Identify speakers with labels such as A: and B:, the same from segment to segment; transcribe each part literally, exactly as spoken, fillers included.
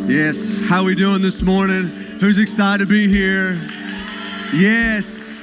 A: Yes, how we doing this morning? Who's excited to be here? Yes.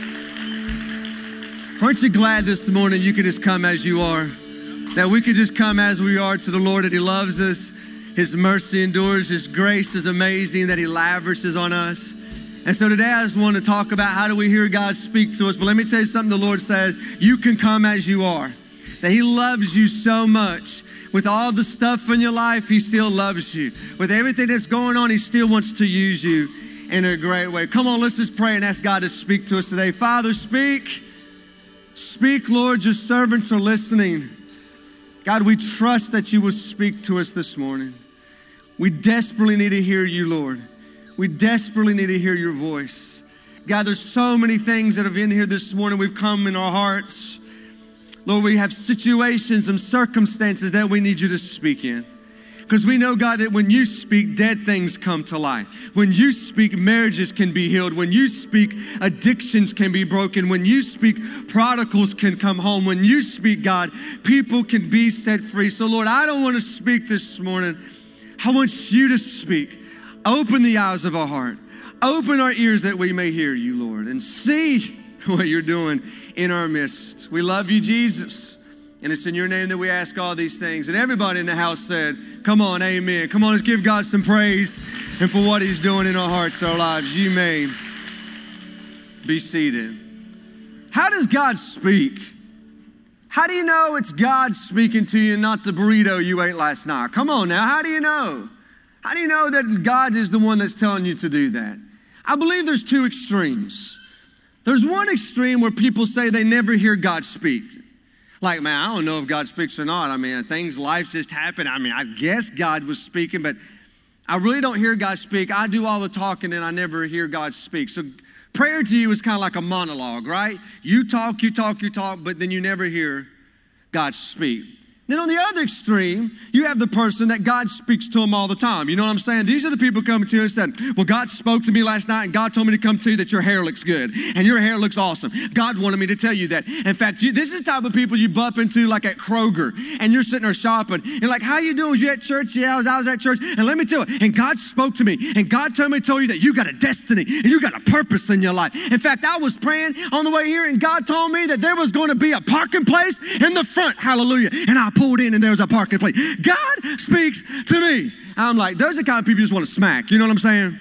A: Aren't you glad this morning you could just come as you are? That we could just come as we are to the Lord, that He loves us. His mercy endures. His grace is amazing, that He lavishes on us. And so today I just want to talk about how do we hear God speak to us. But let me tell you something the Lord says. You can come as you are. That He loves you so much. With all the stuff in your life, He still loves you. With everything that's going on, He still wants to use you in a great way. Come on, let's just pray and ask God to speak to us today. Father, speak. Speak, Lord. Your servants are listening. God, we trust that You will speak to us this morning. We desperately need to hear You, Lord. We desperately need to hear Your voice. God, there's so many things that have been here this morning. We've come in our hearts. Lord, we have situations and circumstances that we need You to speak in. Because we know, God, that when You speak, dead things come to life. When You speak, marriages can be healed. When You speak, addictions can be broken. When You speak, prodigals can come home. When You speak, God, people can be set free. So, Lord, I don't want to speak this morning. I want You to speak. Open the eyes of our heart. Open our ears that we may hear You, Lord, and see what You're doing in our midst. We love You, Jesus. And it's in Your name that we ask all these things. And everybody in the house said, come on, amen. Come on, let's give God some praise and for what He's doing in our hearts, our lives. You may be seated. How does God speak? How do you know it's God speaking to you, not the burrito you ate last night? Come on now, how do you know? How do you know that God is the one that's telling you to do that? I believe there's two extremes. There's one extreme where people say they never hear God speak. Like, man, I don't know if God speaks or not. I mean, things, life just happen. I mean, I guess God was speaking, but I really don't hear God speak. I do all the talking and I never hear God speak. So prayer to you is kind of like a monologue, right? You talk, you talk, you talk, but then you never hear God speak. Then on the other extreme, you have the person that God speaks to them all the time. You know what I'm saying? These are the people coming to you and said, well, God spoke to me last night and God told me to come to you that your hair looks good and your hair looks awesome. God wanted me to tell you that. In fact, you, this is the type of people you bump into like at Kroger and you're sitting there shopping. And like, how you doing? Was you at church? Yeah, I was, I was at church. And let me tell you, and God spoke to me and God told me to tell you that you got a destiny and you got a purpose in your life. In fact, I was praying on the way here and God told me that there was going to be a parking place in the front. Hallelujah. And I pulled in and there was a parking place. God speaks to me. I'm like, those are the kind of people you just want to smack. You know what I'm saying?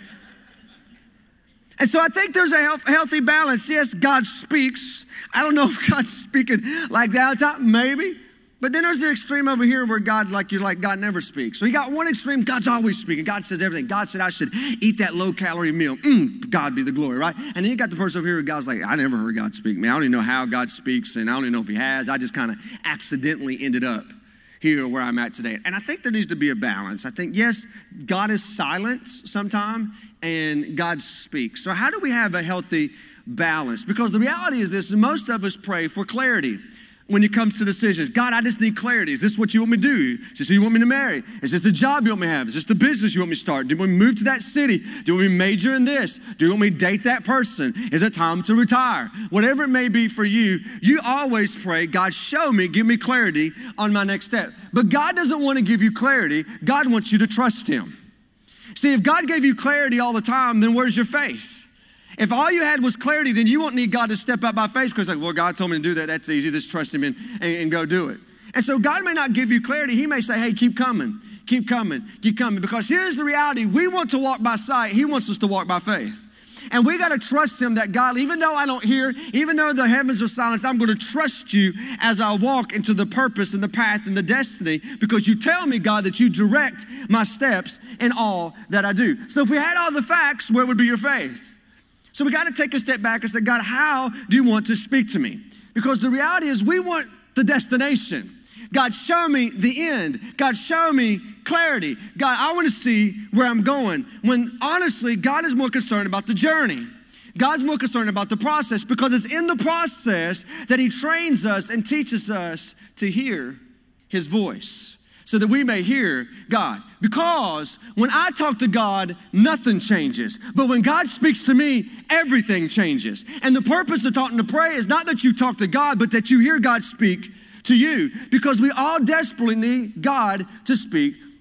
A: And so I think there's a health, healthy balance. Yes, God speaks. I don't know if God's speaking like that all the time. Maybe. But then there's the extreme over here where God, like you're like, God never speaks. So you got one extreme, God's always speaking. God says everything. God said I should eat that low-calorie meal. Mm, God be the glory, right? And then you got the person over here where God's like, I never heard God speak. Man, I don't even know how God speaks, and I don't even know if He has. I just kind of accidentally ended up here where I'm at today. And I think there needs to be a balance. I think, yes, God is silent sometime, and God speaks. So how do we have a healthy balance? Because the reality is this, most of us pray for clarity. When it comes to decisions, God, I just need clarity. Is this what You want me to do? Is this who You want me to marry? Is this the job You want me to have? Is this the business You want me to start? Do you want me to move to that city? Do you want me to major in this? Do you want me to date that person? Is it time to retire? Whatever it may be for you, you always pray, God, show me, give me clarity on my next step. But God doesn't want to give you clarity. God wants you to trust Him. See, if God gave you clarity all the time, then where's your faith? If all you had was clarity, then you won't need God to step out by faith because like, well, God told me to do that. That's easy. Just trust Him and, and, and go do it. And so God may not give you clarity. He may say, hey, keep coming, keep coming, keep coming. Because here's the reality. We want to walk by sight. He wants us to walk by faith. And we got to trust Him that God, even though I don't hear, even though the heavens are silent, I'm going to trust You as I walk into the purpose and the path and the destiny because You tell me, God, that You direct my steps in all that I do. So if we had all the facts, where would be your faith? So we got to take a step back and say, God, how do You want to speak to me? Because the reality is we want the destination. God, show me the end. God, show me clarity. God, I want to see where I'm going. When honestly, God is more concerned about the journey. God's more concerned about the process because it's in the process that He trains us and teaches us to hear His voice so that we may hear God. Because when I talk to God, nothing changes. But when God speaks to me, everything changes. And the purpose of talking to pray is not that you talk to God, but that you hear God speak to you. Because we all desperately need God to speak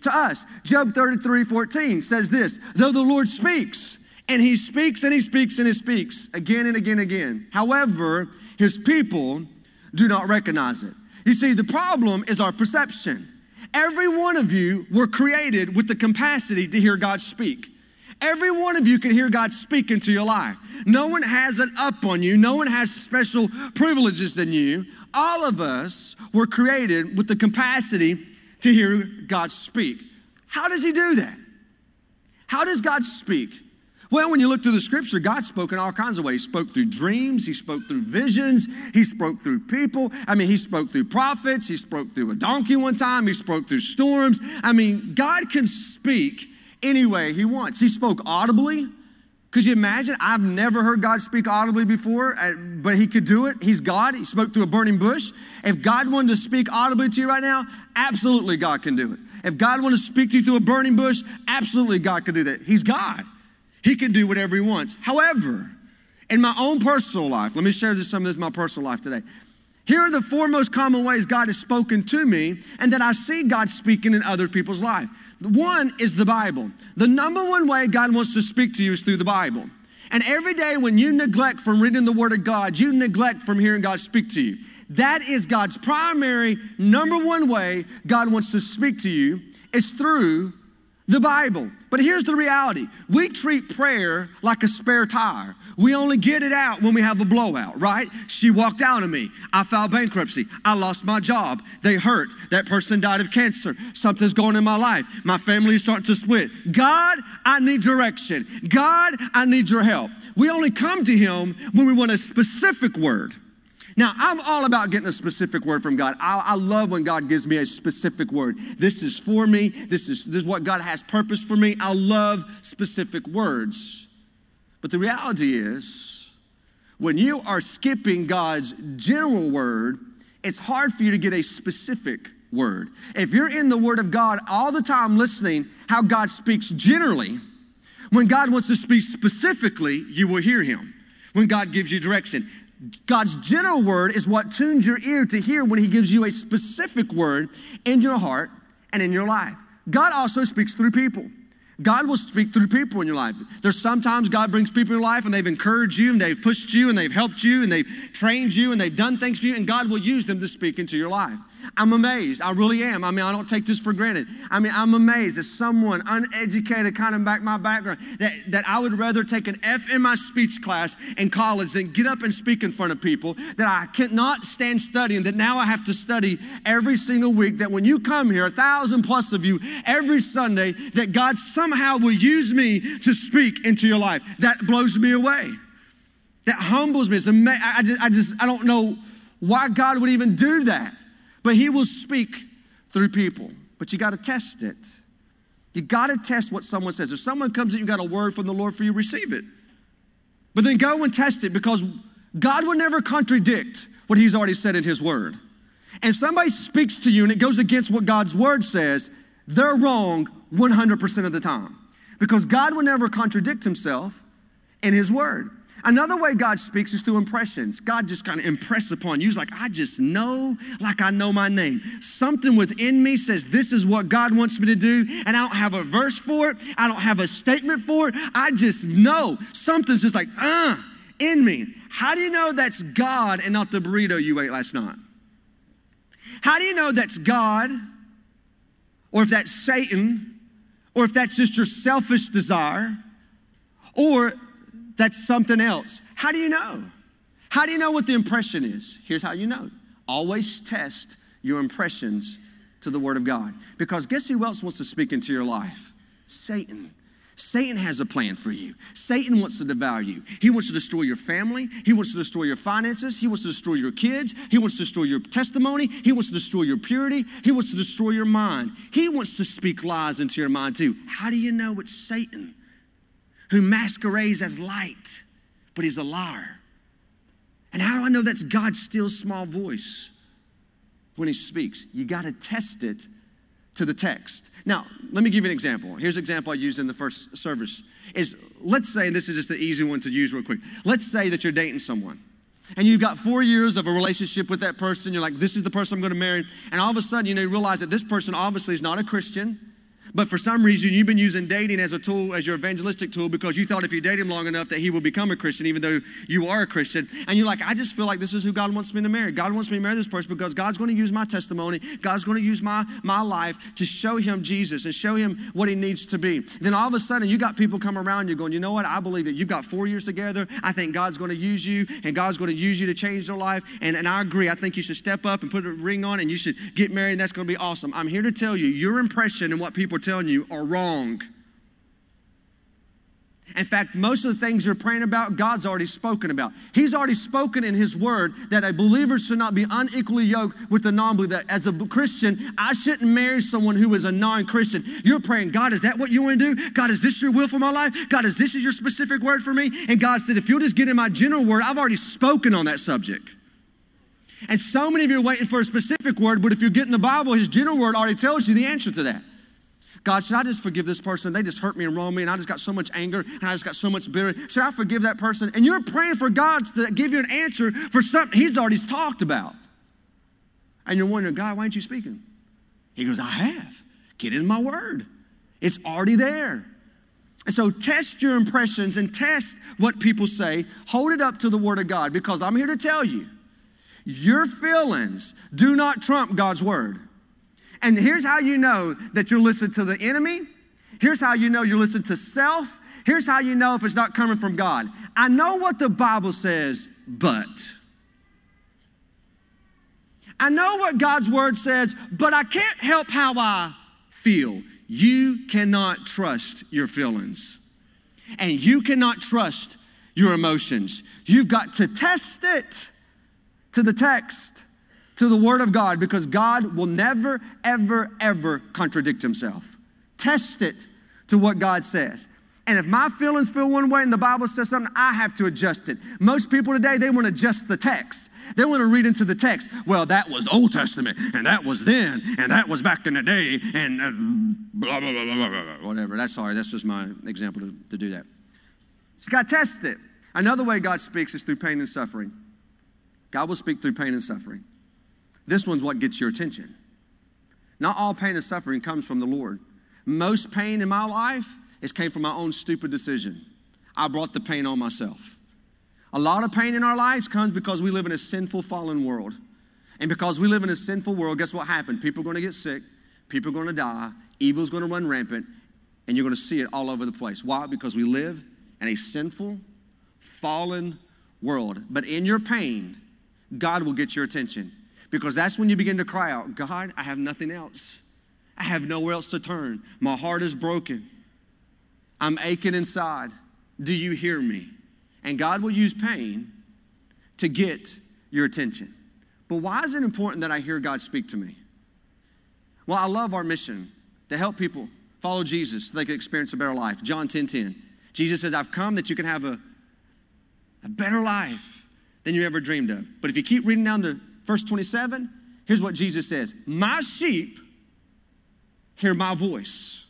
A: to us. Job thirty-three fourteen says this, though the Lord speaks, and he speaks and he speaks and he speaks again and again and again. However, his people do not recognize it. You see, the problem is our perception. Every one of you were created with the capacity to hear God speak. Every one of you can hear God speak into your life. No one has it up on you. No one has special privileges than you. All of us were created with the capacity to hear God speak. How does he do that? How does God speak? Well, when you look through the scripture, God spoke in all kinds of ways. He spoke through dreams. He spoke through visions. He spoke through people. I mean, he spoke through prophets. He spoke through a donkey one time. He spoke through storms. I mean, God can speak any way he wants. He spoke audibly. Could you imagine? I've never heard God speak audibly before, but he could do it. He's God. He spoke through a burning bush. If God wanted to speak audibly to you right now, absolutely God can do it. If God wanted to speak to you through a burning bush, absolutely God could do that. He's God. He can do whatever he wants. However, in my own personal life, let me share this, some of this in my personal life today. Here are the four most common ways God has spoken to me and that I see God speaking in other people's life. One is the Bible. The number one way God wants to speak to you is through the Bible. And every day when you neglect from reading the Word of God, you neglect from hearing God speak to you. That is God's primary, number one way God wants to speak to you is through the Bible. But here's the reality. We treat prayer like a spare tire. We only get it out when we have a blowout, right? She walked out on me. I filed bankruptcy. I lost my job. They hurt. That person died of cancer. Something's going in my life. My family is starting to split. God, I need direction. God, I need your help. We only come to him when we want a specific word. Now, I'm all about getting a specific word from God. I, I love when God gives me a specific word. This is for me. This is, this is what God has purpose for me. I love specific words. But the reality is, when you are skipping God's general word, it's hard for you to get a specific word. If you're in the Word of God all the time listening how God speaks generally, when God wants to speak specifically, you will hear him. When God gives you direction. God's general word is what tunes your ear to hear when he gives you a specific word in your heart and in your life. God also speaks through people. God will speak through people in your life. There's sometimes God brings people in your life and they've encouraged you and they've pushed you and they've helped you and they've trained you and they've done things for you, and God will use them to speak into your life. I'm amazed. I really am. I mean, I don't take this for granted. I mean, I'm amazed as someone uneducated, kind of back my background, that, that I would rather take an F in my speech class in college than get up and speak in front of people, that I cannot stand studying, that now I have to study every single week, that when you come here, a thousand plus of you every Sunday, that God somehow will use me to speak into your life. That blows me away. That humbles me. It's amazing. I just, I just, I don't know why God would even do that. But he will speak through people. But you got to test it. You got to test what someone says. If someone comes in, you got a word from the Lord for you, receive it. But then go and test it, because God will never contradict what he's already said in his word. And somebody speaks to you and it goes against what God's word says, they're wrong one hundred percent of the time. Because God will never contradict himself in his word. Another way God speaks is through impressions. God just kind of impresses upon you. He's like, I just know like I know my name. Something within me says this is what God wants me to do, and I don't have a verse for it. I don't have a statement for it. I just know. Something's just like, uh, in me. How do you know that's God and not the burrito you ate last night? How do you know that's God, or if that's Satan, or if that's just your selfish desire, or that's something else? How do you know? How do you know what the impression is? Here's how you know. Always test your impressions to the Word of God. Because guess who else wants to speak into your life? Satan. Satan has a plan for you. Satan wants to devour you. He wants to destroy your family. He wants to destroy your finances. He wants to destroy your kids. He wants to destroy your testimony. He wants to destroy your purity. He wants to destroy your mind. He wants to speak lies into your mind too. How do you know it's Satan? Who masquerades as light, but he's a liar. And how do I know that's God's still small voice when he speaks? You got to test it to the text. Now, let me give you an example. Here's an example I used in the first service. Is let's say, this is just an easy one to use real quick. Let's say that you're dating someone. And you've got four years of a relationship with that person. You're like, this is the person I'm going to marry. And all of a sudden, you know, you realize that this person obviously is not a Christian. But for some reason, you've been using dating as a tool, as your evangelistic tool, because you thought if you date him long enough that he will become a Christian, even though you are a Christian. And you're like, I just feel like this is who God wants me to marry. God wants me to marry this person because God's going to use my testimony. God's going to use my, my life to show him Jesus and show him what he needs to be. Then all of a sudden, you got people come around you going, you know what? I believe it. You've got four years together. I think God's going to use you, and God's going to use you to change their life. And, and I agree. I think you should step up and put a ring on, and you should get married, and that's going to be awesome. I'm here to tell you, your impression and what people are telling you are wrong. Wrong. In fact, most of the things you're praying about, God's already spoken about. He's already spoken in his word that a believer should not be unequally yoked with the non-believer. That as a Christian, I shouldn't marry someone who is a non-Christian. You're praying, God, is that what you want to do? God, is this your will for my life? God, is this your specific word for me? And God said, if you'll just get in my general word, I've already spoken on that subject. And so many of you are waiting for a specific word, but if you get in the Bible, his general word already tells you the answer to that. God, should I just forgive this person? They just hurt me and wronged me, and I just got so much anger, and I just got so much bitterness. Should I forgive that person? And you're praying for God to give you an answer for something he's already talked about. And you're wondering, God, why aren't you speaking? He goes, I have. Get in my word. It's already there. And so test your impressions and test what people say. Hold it up to the word of God, because I'm here to tell you, your feelings do not trump God's word. And here's how you know that you're listening to the enemy. Here's how you know you're listening to self. Here's how you know if it's not coming from God. I know what the Bible says, but. I know what God's word says, but I can't help how I feel. You cannot trust your feelings. And you cannot trust your emotions. You've got to test it to the text, to the word of God, because God will never, ever, ever contradict himself. Test it to what God says. And if my feelings feel one way and the Bible says something, I have to adjust it. Most people today, they want to adjust the text. They want to read into the text. Well, that was Old Testament, and that was then, and that was back in the day, and uh, blah, blah, blah, blah, blah, whatever. That's sorry, that's just my example to, to do that. So God test it. Another way God speaks is through pain and suffering. God will speak through pain and suffering. This one's what gets your attention. Not all pain and suffering comes from the Lord. Most pain in my life is came from my own stupid decision. I brought the pain on myself. A lot of pain in our lives comes because we live in a sinful, fallen world. And because we live in a sinful world, guess what happened? People are going to get sick. People are going to die. Evil's going to run rampant. And you're going to see it all over the place. Why? Because we live in a sinful, fallen world. But in your pain, God will get your attention. Because that's when you begin to cry out, God, I have nothing else. I have nowhere else to turn. My heart is broken. I'm aching inside. Do you hear me? And God will use pain to get your attention. But why is it important that I hear God speak to me? Well, I love our mission to help people follow Jesus so they can experience a better life. John ten ten. Jesus says, I've come that you can have a, a better life than you ever dreamed of. But if you keep reading down to verse twenty-seven, here's what Jesus says. My sheep hear my voice.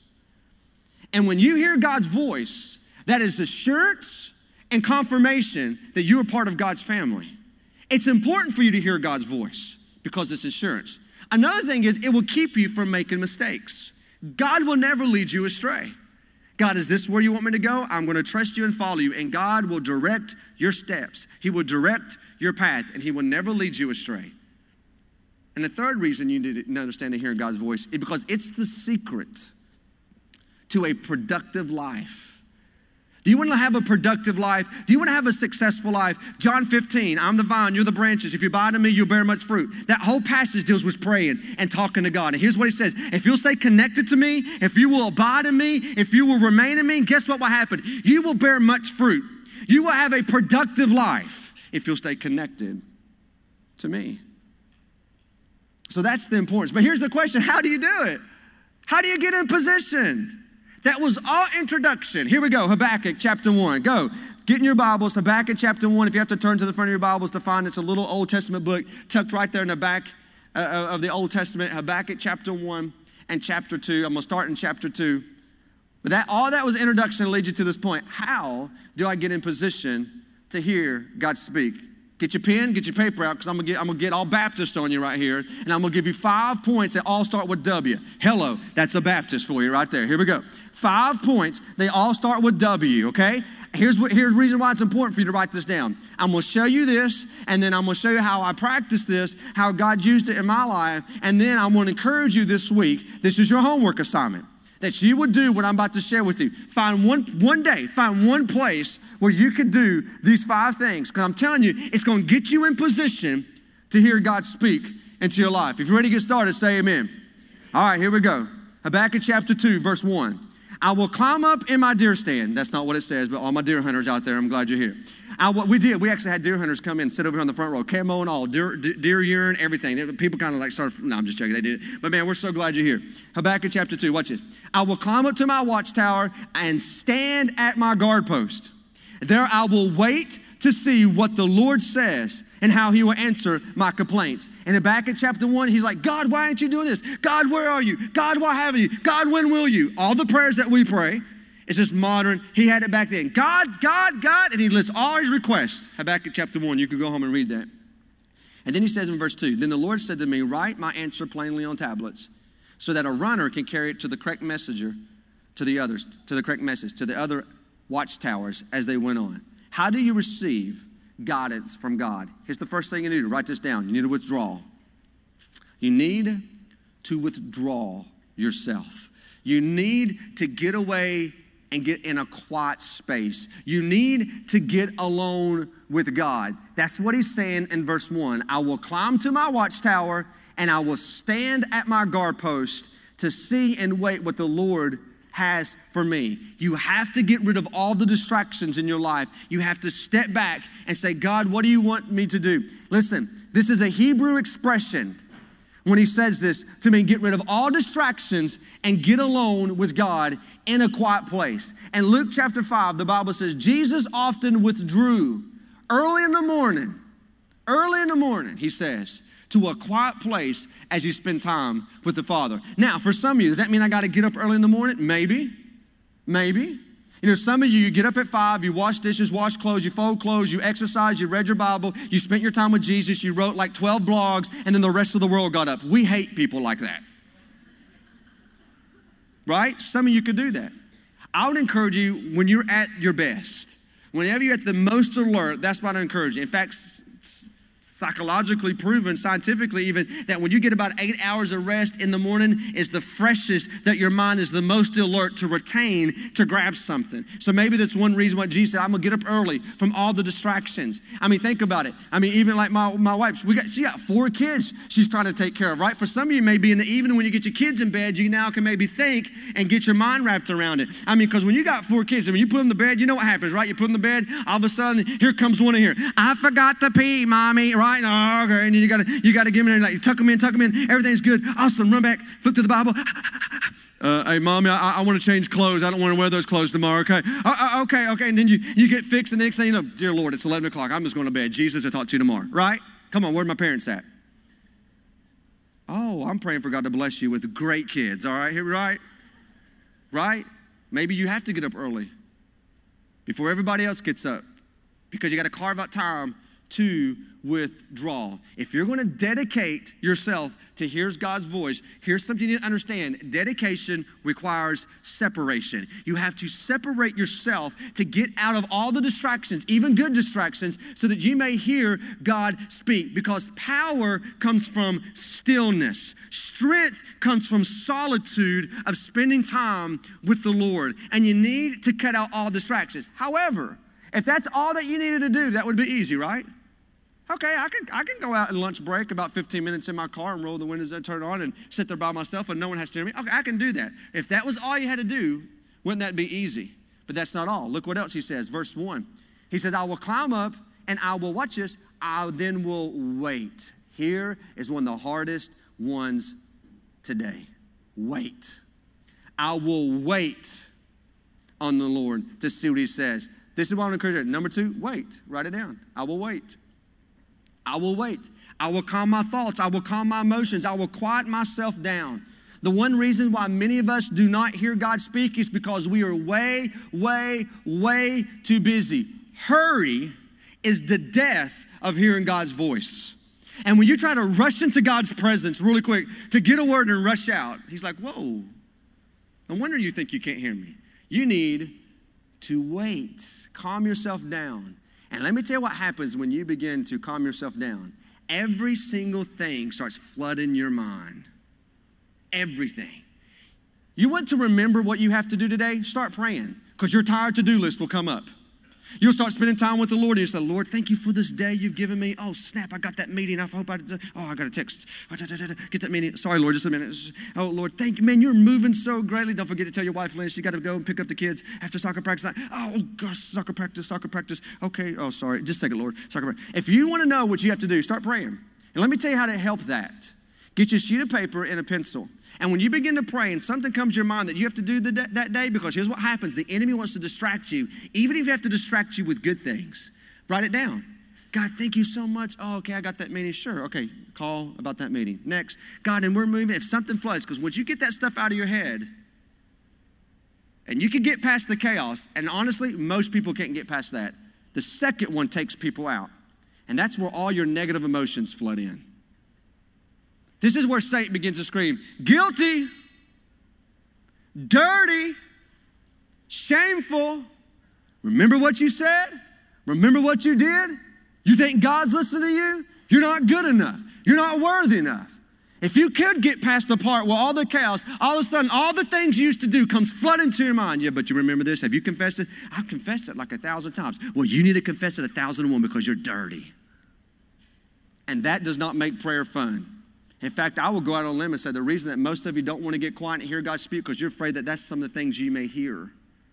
A: And when you hear God's voice, that is assurance and confirmation that you are part of God's family. It's important for you to hear God's voice because it's assurance. Another thing is it will keep you from making mistakes. God will never lead you astray. God, is this where you want me to go? I'm going to trust you and follow you. And God will direct your steps. He will direct your path, and he will never lead you astray. And the third reason you need to understand and hear God's voice is because it's the secret to a productive life. Do you want to have a productive life? Do you want to have a successful life? John fifteen, I'm the vine, you're the branches. If you abide in me, you'll bear much fruit. That whole passage deals with praying and talking to God. And here's what he says. If you'll stay connected to me, if you will abide in me, if you will remain in me, guess what will happen? You will bear much fruit. You will have a productive life if you'll stay connected to me. So that's the importance. But here's the question. How do you do it? How do you get in position? That was all introduction. Here we go, Habakkuk chapter one. Go, get in your Bibles, Habakkuk chapter one. If you have to turn to the front of your Bibles to find it, it's a little Old Testament book tucked right there in the back uh, of the Old Testament. Habakkuk chapter one and chapter two. I'm going to start in chapter two. But that all that was introduction to lead you to this point. How do I get in position to hear God speak Get your pen, get your paper out, because I'm gonna get I'm gonna get all Baptist on you right here, and I'm gonna give you five points that all start with W. Hello, that's a Baptist for you right there. Here we go. Five points. They all start with W. Okay. Here's what. Here's the reason why it's important for you to write this down. I'm gonna show you this, and then I'm gonna show you how I practice this, how God used it in my life, and then I'm gonna encourage you this week. This is your homework assignment, that you would do what I'm about to share with you. Find one, one day, find one place where you could do these five things. Because I'm telling you, it's going to get you in position to hear God speak into your life. If you're ready to get started, say amen. All right, here we go. Habakkuk chapter two, verse one. I will climb up in my deer stand. That's not what it says, but all my deer hunters out there, I'm glad you're here. I, we did. We actually had deer hunters come in and sit over here on the front row, camo and all, deer, deer urine, everything. People kind of like started, no, I'm just joking, they did. But man, we're so glad you're here. Habakkuk chapter two, watch it. I will climb up to my watchtower and stand at my guard post. There I will wait to see what the Lord says and how he will answer my complaints. And in Habakkuk chapter one, he's like, God, why aren't you doing this? God, where are you? God, why haven't you? God, when will you? All the prayers that we pray, it's just modern. He had it back then. God, God, God, and he lists all his requests. Habakkuk chapter one, you can go home and read that. And then he says in verse two, then the Lord said to me, write my answer plainly on tablets, so that a runner can carry it to the correct messenger, to the others, to the correct message, to the other watchtowers as they went on. How do you receive guidance from God? Here's the first thing you need to write this down. You need to withdraw. You need to withdraw yourself. You need to get away and get in a quiet space. You need to get alone with God. That's what he's saying in verse one. I will climb to my watchtower and I will stand at my guard post to see and wait what the Lord has for me. You have to get rid of all the distractions in your life. You have to step back and say, God, what do you want me to do? Listen, this is a Hebrew expression when he says this to me, get rid of all distractions and get alone with God in a quiet place. And Luke chapter five, the Bible says, Jesus often withdrew early in the morning, early in the morning, he says, to a quiet place as you spend time with the Father. Now, for some of you, does that mean I got to get up early in the morning? Maybe, maybe. You know, some of you, you get up at five, you wash dishes, wash clothes, you fold clothes, you exercise, you read your Bible, you spent your time with Jesus, you wrote like twelve blogs, and then the rest of the world got up. We hate people like that. Right? Some of you could do that. I would encourage you, when you're at your best, whenever you're at the most alert, that's what I encourage you. In fact, psychologically proven, scientifically even, that when you get about eight hours of rest in the morning is the freshest, that your mind is the most alert to retain, to grab something. So maybe that's one reason why Jesus said, I'm gonna get up early from all the distractions. I mean, think about it. I mean, even like my, my wife, we got, she got four kids she's trying to take care of, right? For some of you, maybe in the evening when you get your kids in bed, you now can maybe think and get your mind wrapped around it. I mean, because when you got four kids, and when you put them to bed, you know what happens, right? You put them to bed, all of a sudden, here comes one in here. I forgot to pee, mommy, right? Oh, okay, and you gotta you gotta give them in, like you tuck them in, tuck them in. Everything's good. Awesome. Run back, flip to the Bible. Uh, hey, mommy, I, I want to change clothes. I don't want to wear those clothes tomorrow. Okay, uh, uh, okay, okay. And then you you get fixed, and the next thing you know, dear Lord, it's eleven o'clock. I'm just going to bed. Jesus, I'll talk to you tomorrow. Right? Come on, where are my parents at? Oh, I'm praying for God to bless you with great kids. All right, here, right, right. Maybe you have to get up early before everybody else gets up because you got to carve out time to withdraw. If you're going to dedicate yourself to here's God's voice, here's something you need to understand. Dedication requires separation. You have to separate yourself to get out of all the distractions, even good distractions, so that you may hear God speak. Because power comes from stillness. Strength comes from solitude of spending time with the Lord. And you need to cut out all distractions. However, if that's all that you needed to do, that would be easy, right? Okay, I can I can go out and lunch break about fifteen minutes in my car and roll the windows and turn on and sit there by myself and no one has to hear me. Okay, I can do that. If that was all you had to do, wouldn't that be easy? But that's not all. Look what else he says, verse one. He says, I will climb up and I will, watch this, I then will wait. Here is one of the hardest ones today. Wait. I will wait on the Lord to see what he says. This is what I want to encourage you. Number two, wait. Write it down. I will wait. I will wait. I will calm my thoughts. I will calm my emotions. I will quiet myself down. The one reason why many of us do not hear God speak is because we are way, way, way too busy. Hurry is the death of hearing God's voice. And when you try to rush into God's presence really quick to get a word and rush out, he's like, whoa, no wonder you think you can't hear me. You need to wait. Calm yourself down. And let me tell you what happens when you begin to calm yourself down. Every single thing starts flooding your mind. Everything. You want to remember what you have to do today? Start praying, because your tired to-do list will come up. You'll start spending time with the Lord, and you say, Lord, thank you for this day you've given me. Oh, snap, I got that meeting. I hope I, oh, I got a text. Get that meeting. Sorry, Lord, just a minute. Oh, Lord, thank you. Man, you're moving so greatly. Don't forget to tell your wife, Lynn, she got to go and pick up the kids after soccer practice. Oh, gosh, soccer practice, soccer practice. Okay, oh, sorry. Just a second, Lord. Soccer practice. If you want to know what you have to do, start praying. And let me tell you how to help that. Get you a sheet of paper and a pencil. And when you begin to pray and something comes to your mind that you have to do the, that day, because here's what happens. The enemy wants to distract you, even if you have to distract you with good things. Write it down. God, thank you so much. Oh, okay, I got that meeting. Sure, okay, call about that meeting. Next. God, and we're moving. If something floods, because once you get that stuff out of your head, and you can get past the chaos, and honestly, most people can't get past that. The second one takes people out. And that's where all your negative emotions flood in. This is where Satan begins to scream, guilty, dirty, shameful. Remember what you said? Remember what you did? You think God's listening to you? You're not good enough. You're not worthy enough. If you could get past the part where all the chaos, all of a sudden, all the things you used to do comes flooding to your mind. Yeah, but you remember this? Have you confessed it? I've confessed it like a thousand times. Well, you need to confess it a thousand and one because you're dirty. And that does not make prayer fun. In fact, I will go out on a limb and say the reason that most of you don't want to get quiet and hear God speak because you're afraid that that's some of the things you may hear.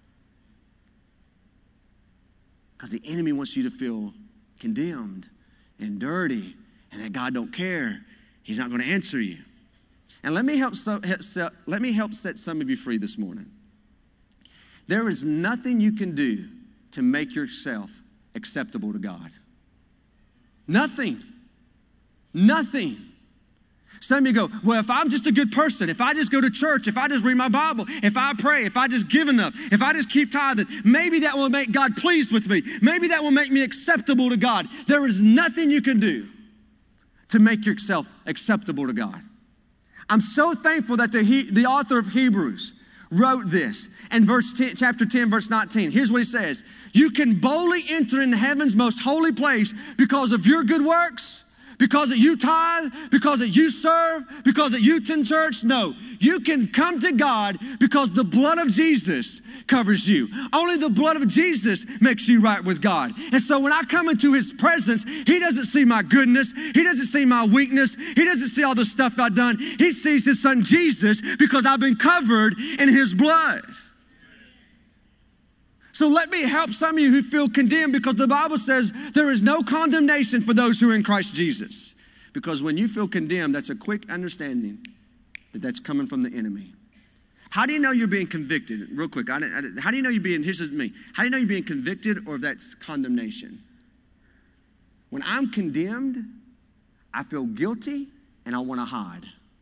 A: Because the enemy wants you to feel condemned and dirty and that God don't care. He's not going to answer you. And let me help so, let me help set some of you free this morning. There is nothing you can do to make yourself acceptable to God. Nothing. Nothing. Some of you go, well, if I'm just a good person, if I just go to church, if I just read my Bible, if I pray, if I just give enough, if I just keep tithing, maybe that will make God pleased with me. Maybe that will make me acceptable to God. There is nothing you can do to make yourself acceptable to God. I'm so thankful that the, he, the author of Hebrews wrote this in verse ten, chapter ten, verse nineteen. Here's what he says. You can boldly enter into heaven's most holy place because of your good works, because that you tithe, because that you serve, because that you attend church. No, you can come to God because the blood of Jesus covers you. Only the blood of Jesus makes you right with God. And so when I come into his presence, he doesn't see my goodness. He doesn't see my weakness. He doesn't see all the stuff I've done. He sees his son Jesus because I've been covered in his blood. So let me help some of you who feel condemned, because the Bible says there is no condemnation for those who are in Christ Jesus. Because when you feel condemned, that's a quick understanding that that's coming from the enemy. How do you know you're being convicted? Real quick, I, I, how do you know you're being, here's me. How do you know you're being convicted or if that's condemnation? When I'm condemned, I feel guilty and I want to hide.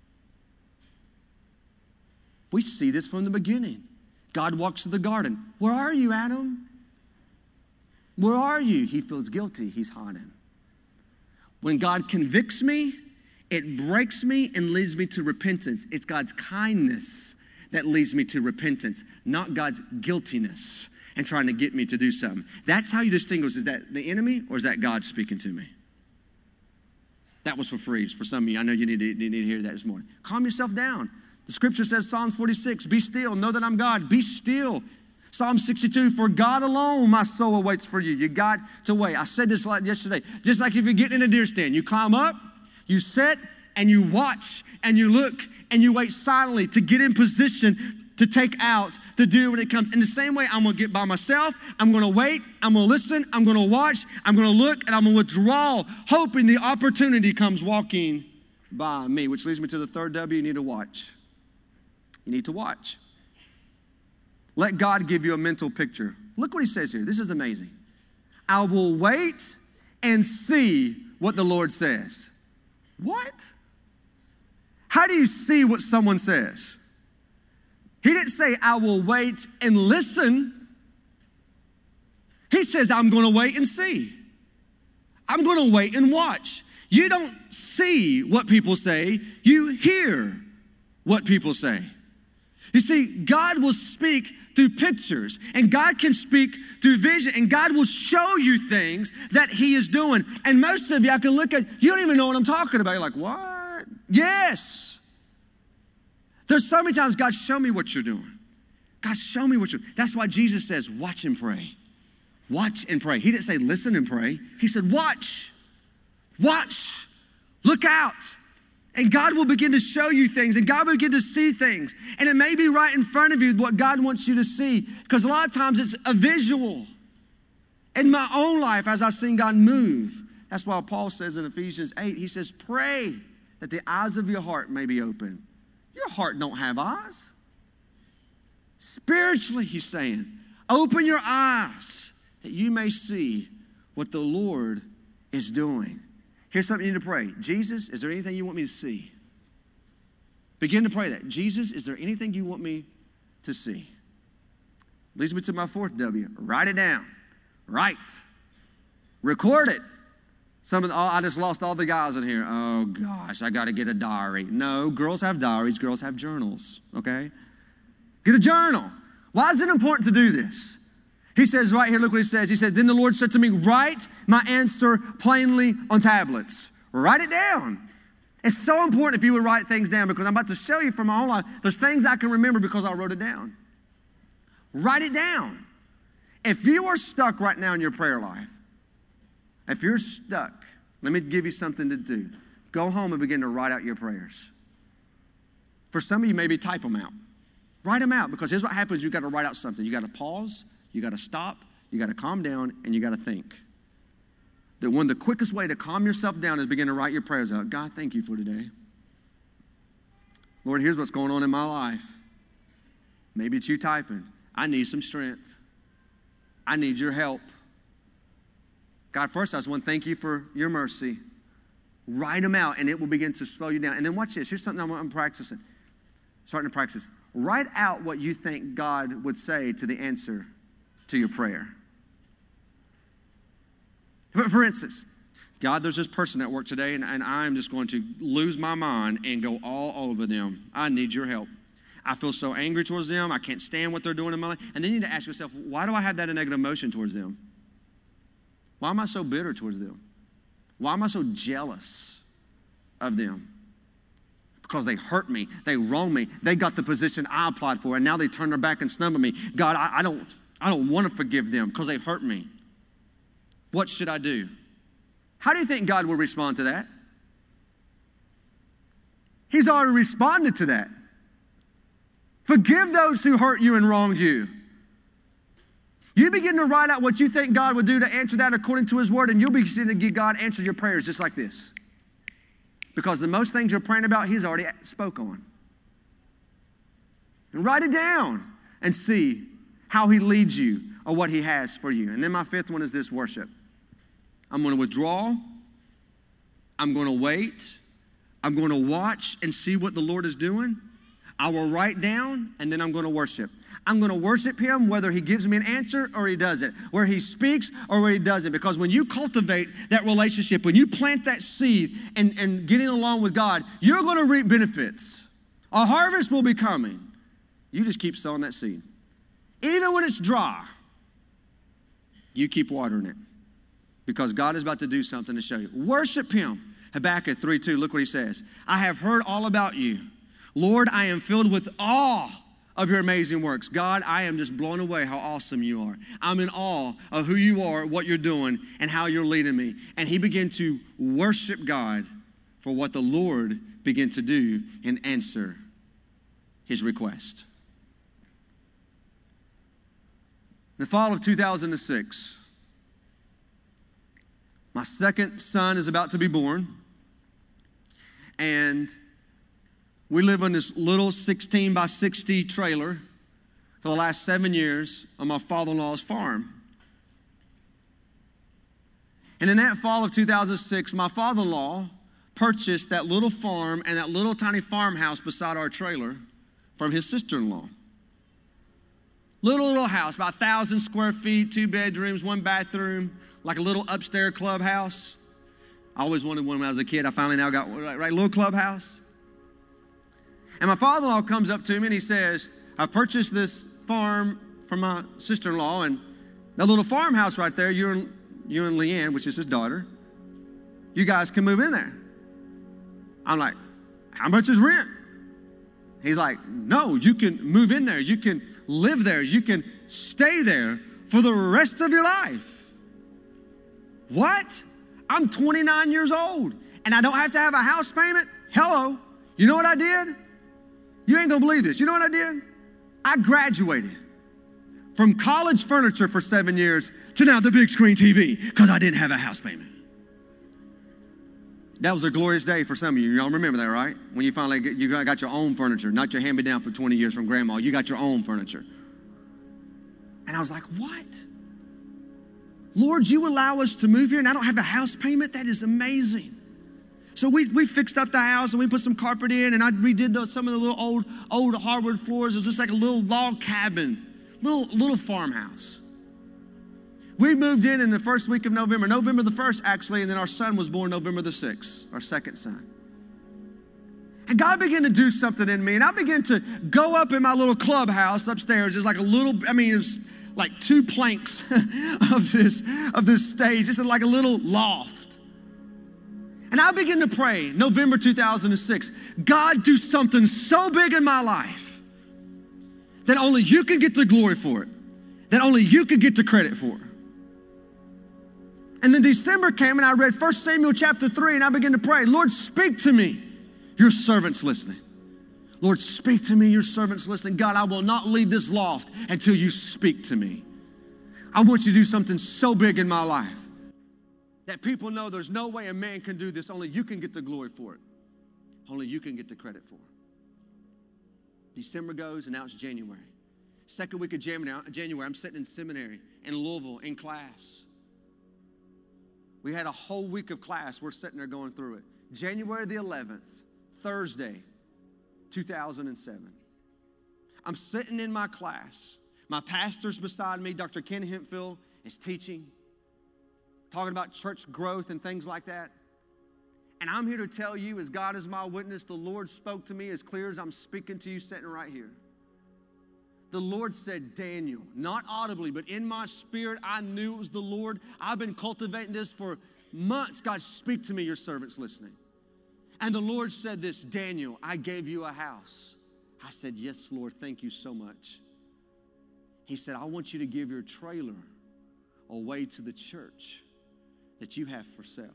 A: We see this from the beginning. God walks to the garden. Where are you, Adam? Where are you? He feels guilty. He's hiding. When God convicts me, it breaks me and leads me to repentance. It's God's kindness that leads me to repentance, not God's guiltiness and trying to get me to do something. That's how you distinguish, is that the enemy or is that God speaking to me? That was for free. For some of you, I know you need to, you need to hear that this morning. Calm yourself down. The scripture says, Psalms forty-six, be still, know that I'm God. Be still. Psalm sixty-two, for God alone my soul awaits for you. You got to wait. I said this like yesterday. Just like if you're getting in a deer stand, you climb up, you sit, and you watch, and you look, and you wait silently to get in position to take out the deer when it comes. In the same way, I'm going to get by myself. I'm going to wait. I'm going to listen. I'm going to watch. I'm going to look, and I'm going to withdraw, hoping the opportunity comes walking by me, which leads me to the third W. You need to watch. You need to watch. Let God give you a mental picture. Look what he says here. This is amazing. I will wait and see what the Lord says. What? How do you see what someone says? He didn't say, I will wait and listen. He says, I'm going to wait and see. I'm going to wait and watch. You don't see what people say. You hear what people say. You see, God will speak through pictures, and God can speak through vision, and God will show you things that he is doing. And most of you, I can look at, you don't even know what I'm talking about. You're like, what? Yes. There's so many times, God, show me what you're doing. God, show me what you're doing. That's why Jesus says, watch and pray. Watch and pray. He didn't say listen and pray. He said, watch, watch, look out. And God will begin to show you things, and God will begin to see things. And it may be right in front of you what God wants you to see, because a lot of times it's a visual. In my own life, as I've seen God move, that's why Paul says in Ephesians eight, he says, pray that the eyes of your heart may be open. Your heart don't have eyes. Spiritually, he's saying, open your eyes that you may see what the Lord is doing. Here's something you need to pray. Jesus, is there anything you want me to see? Begin to pray that. Jesus, is there anything you want me to see? Leads me to my fourth W. Write it down. Write. Record it. Some of the, oh, I just lost all the guys in here. Oh, gosh, I got to get a diary. No, girls have diaries. Girls have journals, okay? Get a journal. Why is it important to do this? He says right here, look what he says. He said, then the Lord said to me, write my answer plainly on tablets. Write it down. It's so important if you would write things down, because I'm about to show you from my own life. There's things I can remember because I wrote it down. Write it down. If you are stuck right now in your prayer life, if you're stuck, let me give you something to do. Go home and begin to write out your prayers. For some of you, maybe type them out. Write them out, because here's what happens. You've got to write out something. You got to pause. You got to stop, you got to calm down, and you got to think. That one of the quickest way to calm yourself down is begin to write your prayers out. God, thank you for today. Lord, here's what's going on in my life. Maybe it's you typing. I need some strength. I need your help. God, first I just want to thank you for your mercy. Write them out, and it will begin to slow you down. And then watch this. Here's something I'm, I'm practicing. Starting to practice. Write out what you think God would say to the answer to your prayer. For instance, God, there's this person at work today, and, and I'm just going to lose my mind and go all over them. I need your help. I feel so angry towards them. I can't stand what they're doing in my life. And then you need to ask yourself, why do I have that negative emotion towards them? Why am I so bitter towards them? Why am I so jealous of them? Because they hurt me. They wronged me. They got the position I applied for, and now they turn their back and snub at me. God, I, I don't, I don't want to forgive them because they've hurt me. What should I do? How do you think God will respond to that? He's already responded to that. Forgive those who hurt you and wronged you. You begin to write out what you think God would do to answer that according to his word, and you'll begin to get God answer your prayers just like this. Because the most things you're praying about, he's already spoke on. And write it down and see how he leads you or what he has for you. And then my fifth one is this: worship. I'm going to withdraw. I'm going to wait. I'm going to watch and see what the Lord is doing. I will write down, and then I'm going to worship. I'm going to worship him whether he gives me an answer or he doesn't, where he speaks or where he doesn't. Because when you cultivate that relationship, when you plant that seed and, and getting along with God, you're going to reap benefits. A harvest will be coming. You just keep sowing that seed. Even when it's dry, you keep watering it. Because God is about to do something to show you. Worship him. Habakkuk three two, look what he says. I have heard all about you. Lord, I am filled with awe of your amazing works. God, I am just blown away how awesome you are. I'm in awe of who you are, what you're doing, and how you're leading me. And he began to worship God for what the Lord began to do and answer his request. In the fall of two thousand six, my second son is about to be born. And we live in this little sixteen by sixty trailer for the last seven years on my father-in-law's farm. And in that fall of two thousand six, my father-in-law purchased that little farm and that little tiny farmhouse beside our trailer from his sister-in-law. Little, little house, about one thousand square feet, two bedrooms, one bathroom, like a little upstairs clubhouse. I always wanted one when I was a kid. I finally now got one, right, right, little clubhouse. And my father-in-law comes up to me and he says, I purchased this farm from my sister-in-law, and that little farmhouse right there, you and, you and Leanne, which is his daughter, you guys can move in there. I'm like, how much is rent? He's like, no, you can move in there. You can live there. You can stay there for the rest of your life. What? I'm twenty-nine years old and I don't have to have a house payment? Hello. You know what I did? You ain't gonna believe this. You know what I did? I graduated from college furniture for seven years to now the big screen T V because I didn't have a house payment. That was a glorious day for some of you. Y'all remember that, right? When you finally get, you got your own furniture, not your hand-me-down for twenty years from grandma. You got your own furniture. And I was like, what? Lord, you allow us to move here and I don't have a house payment? That is amazing. So we, we fixed up the house and we put some carpet in, and I redid those, some of the little old, old hardwood floors. It was just like a little log cabin, little, little farmhouse. We moved in in the first week of November, November the first actually, and then our son was born November the sixth, our second son. And God began to do something in me, and I began to go up in my little clubhouse upstairs. It's like a little, I mean, it was like two planks of this, of this stage. It's like a little loft. And I began to pray, November two thousand six, God, do something so big in my life that only you can get the glory for it, that only you can get the credit for it. And then December came and I read First Samuel chapter three, and I began to pray, Lord, speak to me. Your servant's listening. Lord, speak to me. Your servant's listening. God, I will not leave this loft until you speak to me. I want you to do something so big in my life that people know there's no way a man can do this. Only you can get the glory for it. Only you can get the credit for it. December goes, and now it's January. Second week of January, I'm sitting in seminary in Louisville in class. We had a whole week of class. We're sitting there going through it. January the eleventh, Thursday, two thousand seven. I'm sitting in my class. My pastor's beside me. Doctor Ken Hemphill is teaching, talking about church growth and things like that. And I'm here to tell you, as God is my witness, the Lord spoke to me as clear as I'm speaking to you sitting right here. The Lord said, Daniel, not audibly, but in my spirit, I knew it was the Lord. I've been cultivating this for months. God, speak to me, your servant's listening. And the Lord said this, Daniel, I gave you a house. I said, yes, Lord, thank you so much. He said, I want you to give your trailer away to the church that you have for sale.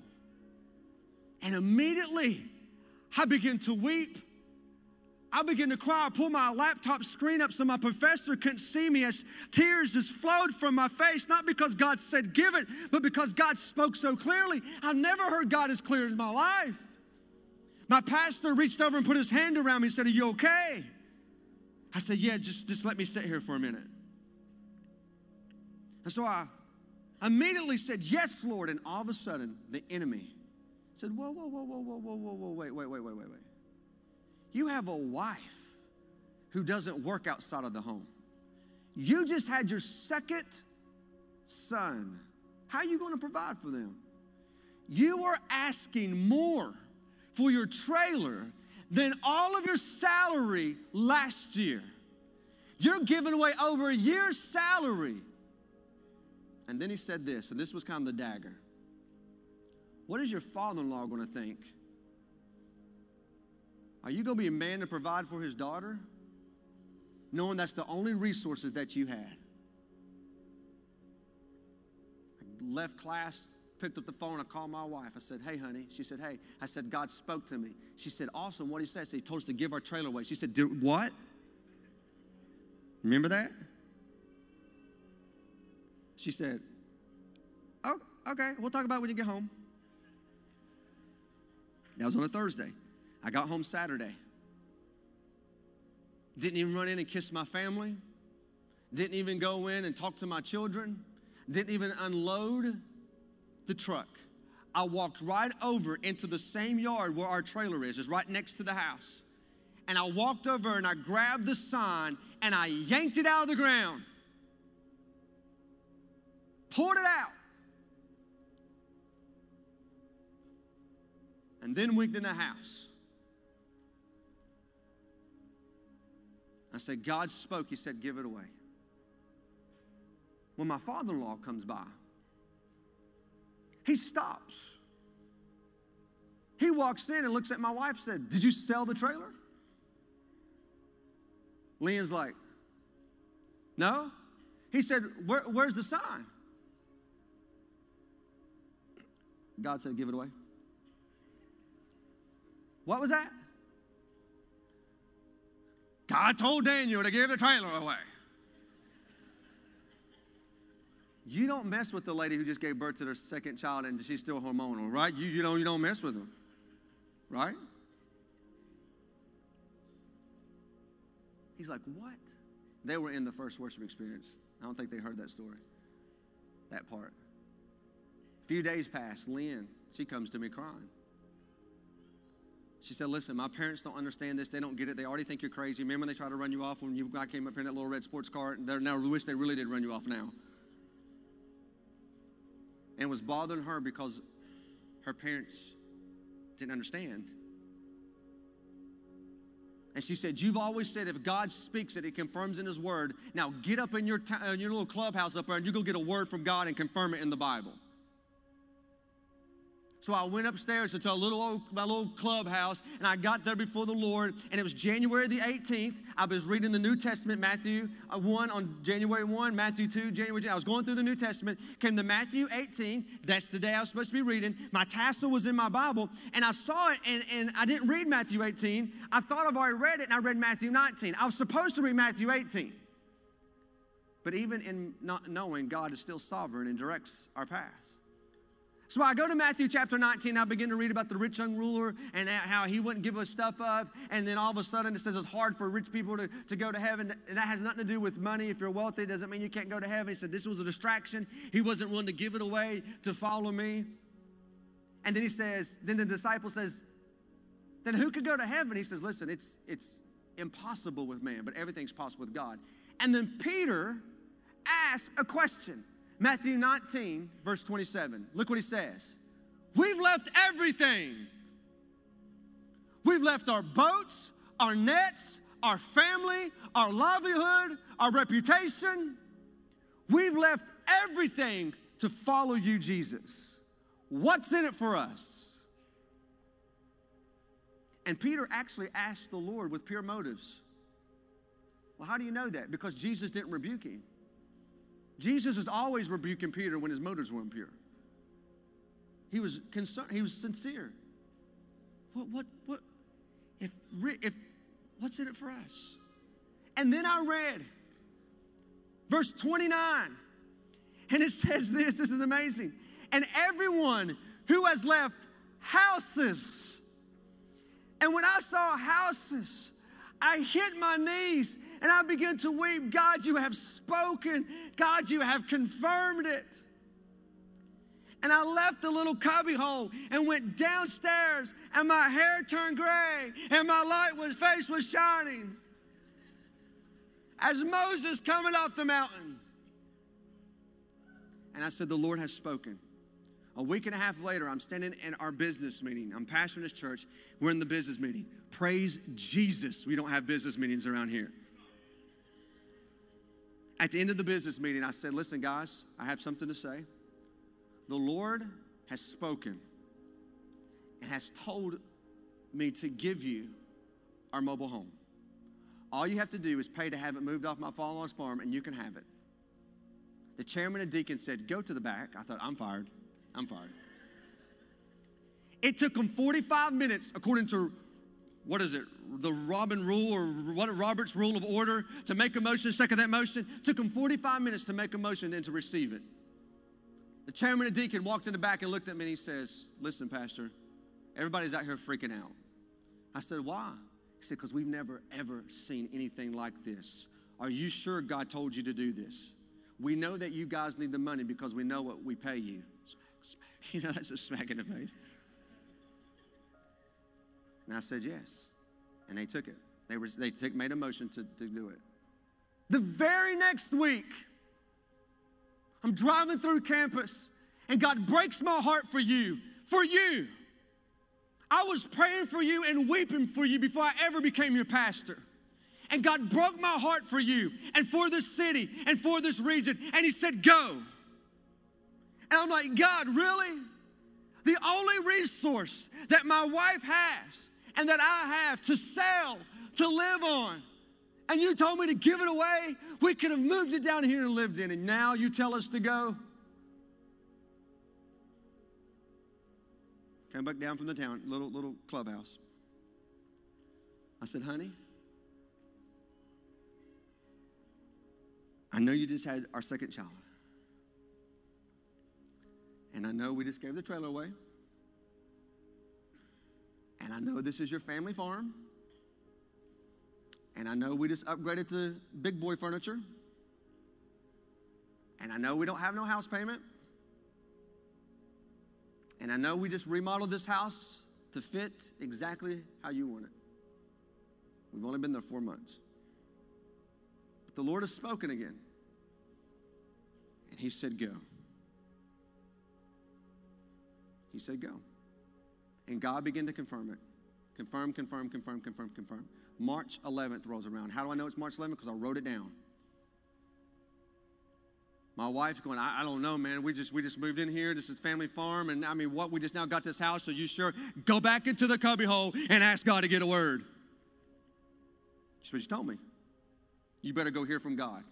A: And immediately, I began to weep. I began to cry. I pulled my laptop screen up so my professor couldn't see me as tears just flowed from my face, not because God said give it, but because God spoke so clearly. I've never heard God as clear as my life. My pastor reached over and put his hand around me and said, are you okay? I said, yeah, just, just let me sit here for a minute. And so I immediately said, yes, Lord. And all of a sudden, the enemy said, whoa, whoa, whoa, whoa, whoa, whoa, whoa, whoa, wait, wait, wait, wait, wait, wait. You have a wife who doesn't work outside of the home. You just had your second son. How are you going to provide for them? You are asking more for your trailer than all of your salary last year. You're giving away over a year's salary. And then he said this, and this was kind of the dagger. What is your father-in-law going to think? Are you going to be a man to provide for his daughter, knowing that's the only resources that you had? I left class, picked up the phone, I called my wife. I said, hey, honey. She said, hey. I said, God spoke to me. She said, awesome. What did he say? I said, he told us to give our trailer away. She said, what? Remember that? She said, oh, okay, we'll talk about it when you get home. That was on a Thursday. I got home Saturday. Didn't even run in and kiss my family. Didn't even go in and talk to my children. Didn't even unload the truck. I walked right over into the same yard where our trailer is. It's right next to the house. And I walked over and I grabbed the sign and I yanked it out of the ground. poured it out. And then went in the house. I said, God spoke. He said, give it away. When my father-in-law comes by, he stops. He walks in and looks at my wife and said, did you sell the trailer? Leanne's like, no. He said, Where, where's the sign? God said, give it away. What was that? God told Daniel to give the trailer away. You don't mess with the lady who just gave birth to their second child and she's still hormonal, right? You, you, don't, you don't mess with them, right? He's like, what? They were in the first worship experience. I don't think they heard that story, that part. A few days passed. Lynn, she comes to me crying. She said, listen, my parents don't understand this. They don't get it. They already think you're crazy. Remember when they tried to run you off when you guy came up here in that little red sports car? They now wish they really did run you off now. And it was bothering her because her parents didn't understand. And she said, you've always said if God speaks it, he confirms in his word. Now get up in your, t- in your little clubhouse up there and you go get a word from God and confirm it in the Bible. So I went upstairs into a little old, my little clubhouse, and I got there before the Lord, and it was January the eighteenth. I was reading the New Testament, Matthew one on January first, Matthew two, January two. I was going through the New Testament, came to Matthew eighteen. That's the day I was supposed to be reading. My tassel was in my Bible, and I saw it, and, and I didn't read Matthew eighteen. I thought I've already read it, and I read Matthew nineteen. I was supposed to read Matthew eighteen. But even in not knowing, God is still sovereign and directs our paths. So I go to Matthew chapter nineteen, I begin to read about the rich young ruler and how he wouldn't give us stuff up. And then all of a sudden it says it's hard for rich people to, to go to heaven. And that has nothing to do with money. If you're wealthy, it doesn't mean you can't go to heaven. He said this was a distraction. He wasn't willing to give it away to follow me. And then he says, then the disciple says, then who could go to heaven? He says, listen, it's, it's impossible with man, but everything's possible with God. And then Peter asked a question. Matthew nineteen, verse twenty-seven. Look what he says. We've left everything. We've left our boats, our nets, our family, our livelihood, our reputation. We've left everything to follow you, Jesus. What's in it for us? And Peter actually asked the Lord with pure motives. Well, how do you know that? Because Jesus didn't rebuke him. Jesus is always rebuking Peter when his motives were impure. He was concerned. He was sincere. What, what, what, if, if, what's in it for us? And then I read verse twenty-nine, and it says this, this is amazing. And everyone who has left houses, and when I saw houses, I hit my knees and I began to weep. God, you have spoken. God, you have confirmed it. And I left the little cubby hole and went downstairs, and my hair turned gray and my light was, face was shining as Moses coming off the mountain. And I said, the Lord has spoken. A week and a half later, I'm standing in our business meeting. I'm pastoring this church. We're in the business meeting. Praise Jesus, we don't have business meetings around here. At the end of the business meeting, I said, listen, guys, I have something to say. The Lord has spoken and has told me to give you our mobile home. All you have to do is pay to have it moved off my father-in-law's farm, and you can have it. The chairman and deacon said, go to the back. I thought, I'm fired. I'm fired. It took them forty-five minutes, according to, what is it, the Robin rule or what Robert's rule of order, to make a motion, second that motion. It took them forty-five minutes to make a motion and to receive it. The chairman and deacon walked in the back and looked at me and he says, listen, Pastor, everybody's out here freaking out. I said, why? He said, because we've never, ever seen anything like this. Are you sure God told you to do this? We know that you guys need the money because we know what we pay you. Smack, smack. You know, that's a smack in the face. And I said, yes. And they took it. They, were, they took, made a motion to, to do it. The very next week, I'm driving through campus, and God breaks my heart for you, for you. I was praying for you and weeping for you before I ever became your pastor. And God broke my heart for you and for this city and for this region. And he said, go. And I'm like, God, really? The only resource that my wife has and that I have to sell, to live on, and you told me to give it away? We could have moved it down here and lived in it. Now you tell us to go? Came back down from the town, little, little clubhouse. I said, honey, I know you just had our second child. And I know we just gave the trailer away. And I know this is your family farm. And I know we just upgraded to big boy furniture. And I know we don't have no house payment. And I know we just remodeled this house to fit exactly how you want it. We've only been there four months. But the Lord has spoken again. And he said, go. He said, go. And God began to confirm it. Confirm, confirm, confirm, confirm, confirm. March eleventh rolls around. How do I know it's March eleventh? Because I wrote it down. My wife's going, I, I don't know, man. We just we just moved in here. This is family farm. And I mean, what? We just now got this house. Are you sure? Go back into the cubby hole and ask God to get a word. That's what you told me. You better go hear from God.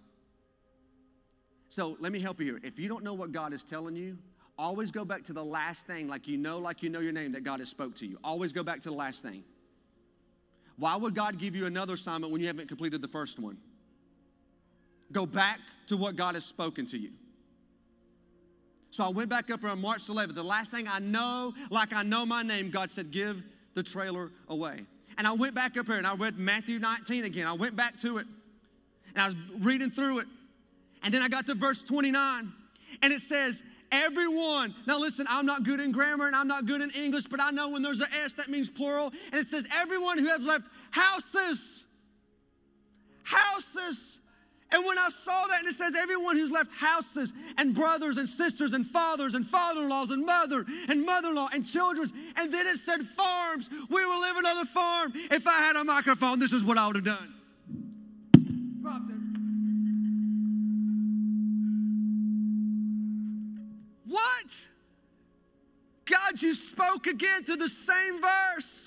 A: So let me help you here. If you don't know what God is telling you, always go back to the last thing, like you know, like you know your name, that God has spoke to you. Always go back to the last thing. Why would God give you another assignment when you haven't completed the first one? Go back to what God has spoken to you. So I went back up on March eleventh. The last thing I know, like I know my name, God said, give the trailer away. And I went back up here and I read Matthew nineteen again. I went back to it and I was reading through it. And then I got to verse twenty-nine and it says, everyone, now listen, I'm not good in grammar and I'm not good in English, but I know when there's an S, that means plural. And it says, everyone who has left houses, houses. And when I saw that, and it says, everyone who's left houses and brothers and sisters and fathers and father-in-laws and mother and mother-in-law and children. And then it said farms. We were living on a farm. If I had a microphone, this is what I would have done. Dropped it. What? God, you spoke again to the same verse.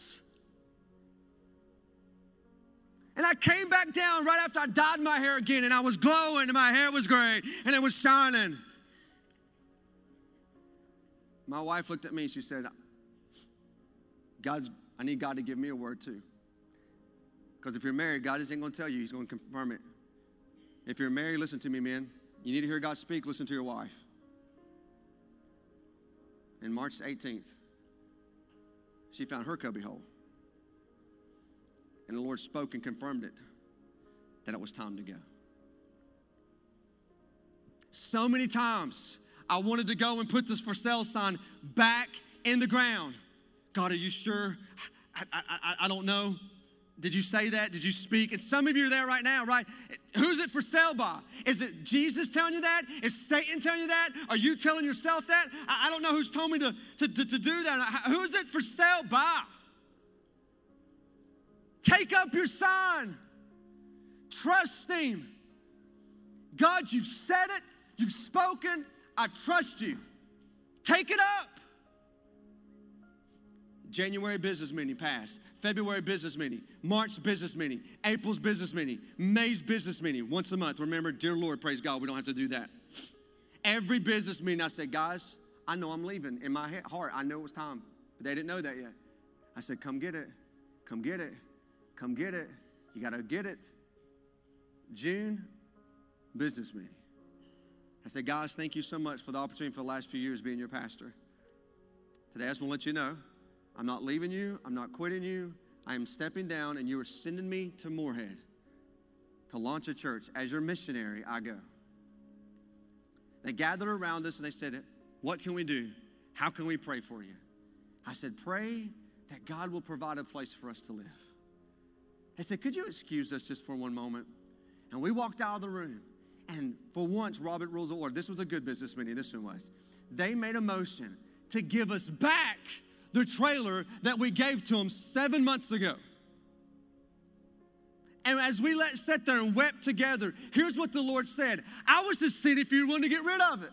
A: And I came back down right after I dyed my hair again, and I was glowing, and my hair was gray, and it was shining. My wife looked at me, and she said, God's, I need God to give me a word too. Because if you're married, God isn't going to tell you, he's going to confirm it. If you're married, listen to me, man. You need to hear God speak, listen to your wife. And March eighteenth, she found her cubby hole. And the Lord spoke and confirmed it, that it was time to go. So many times I wanted to go and put this for sale sign back in the ground. God, are you sure? I, I, I, I don't know. Did you say that? Did you speak? And some of you are there right now, right? Who's it for sale by? Is it Jesus telling you that? Is Satan telling you that? Are you telling yourself that? I, I don't know who's told me to, to, to, to do that. Who's it for sale by? Take up your sign. Trust him. God, you've said it. You've spoken. I trust you. Take it up. January business meeting passed. February business meeting. March business meeting. April's business meeting. May's business meeting. Once a month. Remember, dear Lord, praise God, we don't have to do that. Every business meeting, I said, guys, I know I'm leaving. In my heart, I know it was time. But they didn't know that yet. I said, come get it. Come get it. Come get it. You got to get it. June, business meeting. I said, guys, thank you so much for the opportunity for the last few years being your pastor. Today, I just want to let you know, I'm not leaving you. I'm not quitting you. I am stepping down, and you are sending me to Moorhead to launch a church. As your missionary, I go. They gathered around us, and they said, what can we do? How can we pray for you? I said, pray that God will provide a place for us to live. They said, could you excuse us just for one moment? And we walked out of the room. And for once, Robert Rules of Order, this was a good business meeting, this one was. They made a motion to give us back the trailer that we gave to them seven months ago. And as we let sat there and wept together, here's what the Lord said. I was just seeing if you're willing to get rid of it.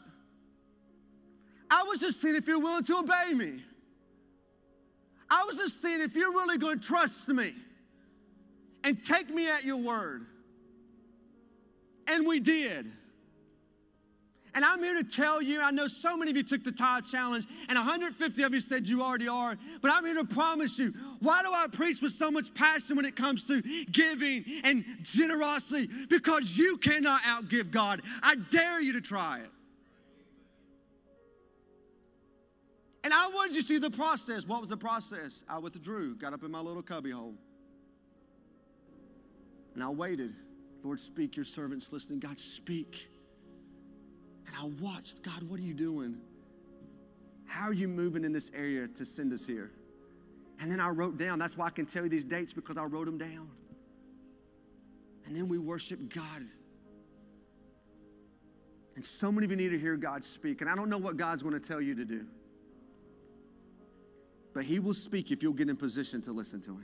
A: I was just seeing if you're willing to obey me. I was just seeing if you're really going to trust me and take me at your word. And we did. And I'm here to tell you, I know so many of you took the tithe challenge, and one hundred fifty of you said you already are, but I'm here to promise you, why do I preach with so much passion when it comes to giving and generosity? Because you cannot outgive God. I dare you to try it. And I wanted you to see the process. What was the process? I withdrew, got up in my little cubby hole. And I waited. Lord, speak, your servant's listening. God, speak. And I watched, God, what are you doing? How are you moving in this area to send us here? And then I wrote down, that's why I can tell you these dates, because I wrote them down. And then we worship God. And so many of you need to hear God speak. And I don't know what God's going to tell you to do. But he will speak if you'll get in position to listen to him.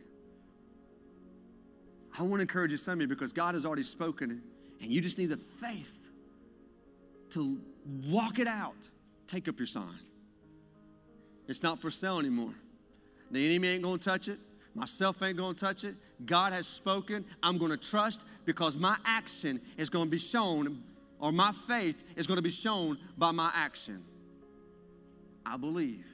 A: I want to encourage you, some of you, because God has already spoken, and you just need the faith to walk it out. Take up your sign. It's not for sale anymore. The enemy ain't going to touch it. Myself ain't going to touch it. God has spoken. I'm going to trust because my action is going to be shown, or my faith is going to be shown by my action. I believe.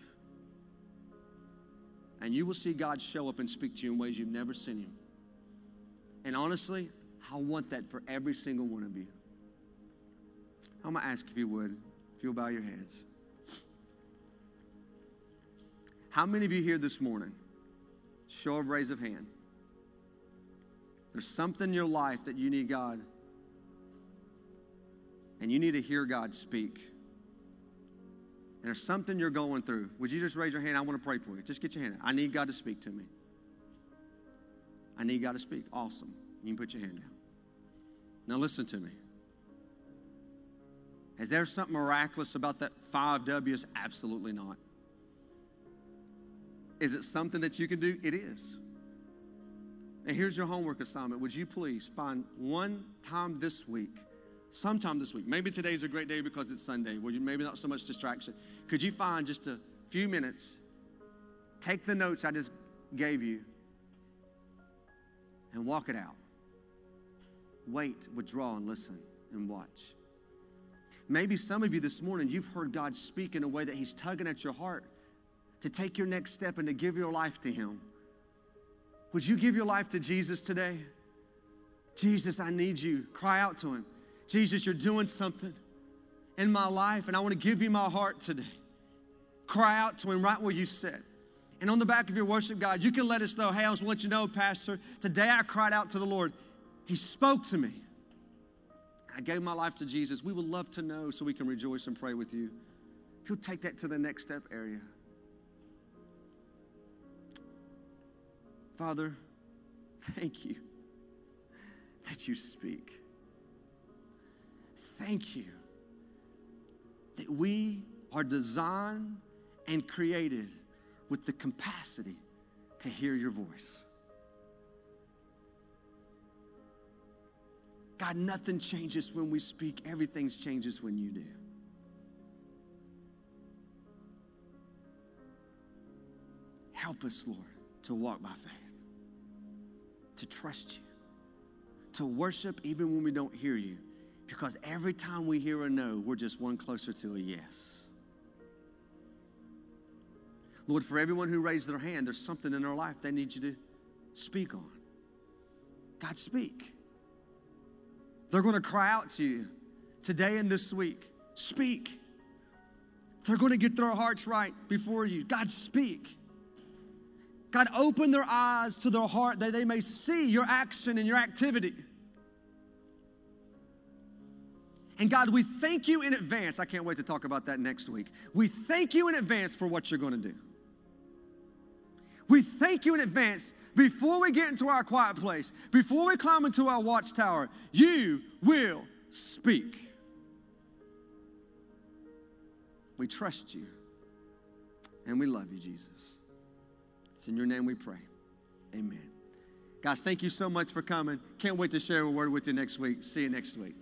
A: And you will see God show up and speak to you in ways you've never seen him. And honestly, I want that for every single one of you. I'm going to ask if you would, if you'll bow your heads. How many of you here this morning, show of raise of hand, there's something in your life that you need God, and you need to hear God speak. And there's something you're going through. Would you just raise your hand? I want to pray for you. Just get your hand out. I need God to speak to me. I need God to speak. Awesome. You can put your hand down. Now listen to me. Is there something miraculous about that five W's? Absolutely not. Is it something that you can do? It is. And here's your homework assignment. Would you please find one time this week, sometime this week, maybe today's a great day because it's Sunday, where you maybe not so much distraction. Could you find just a few minutes, take the notes I just gave you, and walk it out. Wait, withdraw, and listen, and watch. Maybe some of you this morning, you've heard God speak in a way that he's tugging at your heart to take your next step and to give your life to him. Would you give your life to Jesus today? Jesus, I need you. Cry out to him. Jesus, you're doing something in my life, and I want to give you my heart today. Cry out to him right where you sit. And on the back of your worship guide, you can let us know, hey, I just want you to know, Pastor, today I cried out to the Lord. He spoke to me. I gave my life to Jesus. We would love to know so we can rejoice and pray with you. If you'll take that to the next step area. Father, thank you that you speak. Thank you that we are designed and created with the capacity to hear your voice. God, nothing changes when we speak. Everything changes when you do. Help us, Lord, to walk by faith, to trust you, to worship even when we don't hear you, because every time we hear a no, we're just one closer to a yes. Lord, for everyone who raised their hand, there's something in their life they need you to speak on. God, speak. They're going to cry out to you today and this week. Speak. They're going to get their hearts right before you. God, speak. God, open their eyes to their heart that they may see your action and your activity. And God, we thank you in advance. I can't wait to talk about that next week. We thank you in advance for what you're going to do. We thank you in advance before we get into our quiet place, before we climb into our watchtower, you will Speak. We trust you. And we love you, Jesus. It's in your name we pray. Amen. Guys, thank you so much for coming. Can't wait to share a word with you next week. See you next week.